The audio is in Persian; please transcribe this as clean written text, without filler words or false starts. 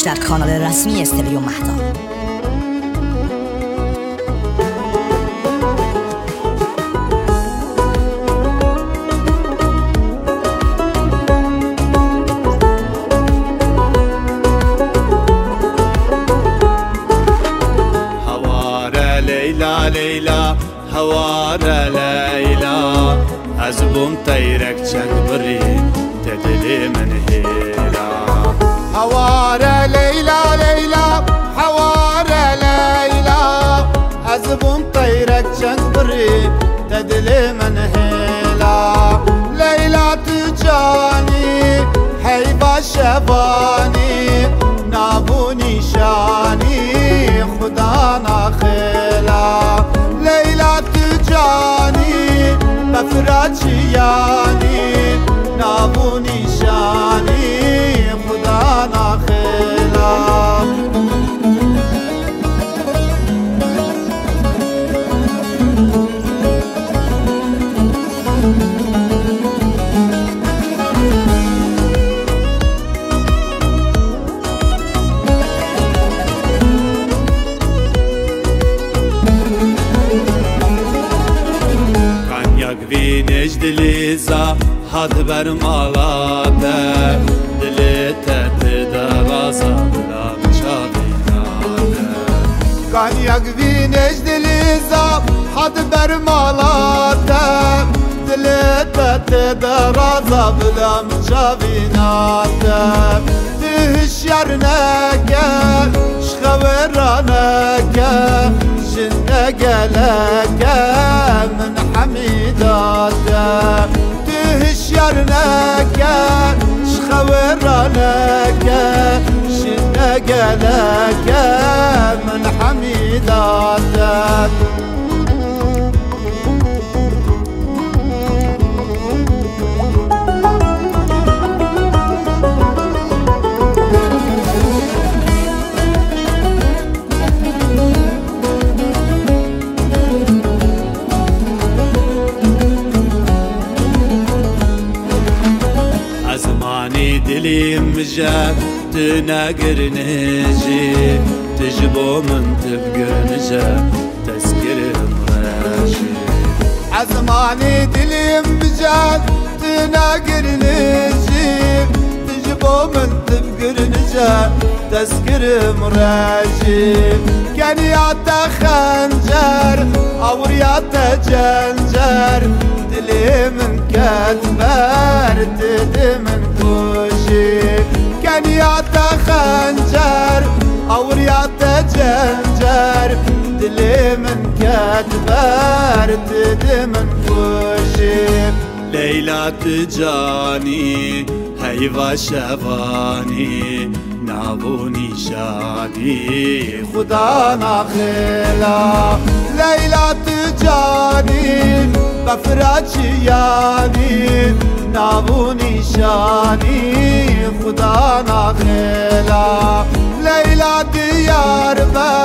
در کانال رسمی استریو مهتاب. ليلى ليلى هوار ليلى أزبم طيرك شنبري تدلي من هيلا هوار ليلى ليلى هوار ليلى أزبم طيرك شنبري تدلي من هيلا ليلى تجاني حيبة شباني نابوني شاني خدانا خيلا ليلى تجاني بفراتشياني نابوني شاني خدانا خيلا بینش دلیزا حد بر مالاده دلیت درازا بلام چاویناده کنیاک بینش دلیزا حد بر مالاده دلیت درازا بلام چاویناده تهشیار نگه شخورانگه جنگلگه من حميداته تهشير نكا شخور نكا شنقا لكا من حميداته دلي مجا تناقر نجي تجبو من تبقر نجا تسكر مراشي عزماني دلي مجا تناقر نجي تجبو من تبقر نجا تسكر مراشي كان ياتا خنجر او ياتا جنجر دلي من كتبر تدي من كان ياتا خنجر او رياتا جنجر دلي من كتبر تدي من فوشي ليلى تجاني هيفا شفاني نابوني شادي خدانا خيلا ليلى تجاني بفراتشياني نابوني شاني خدانا خيلا ليلى ديار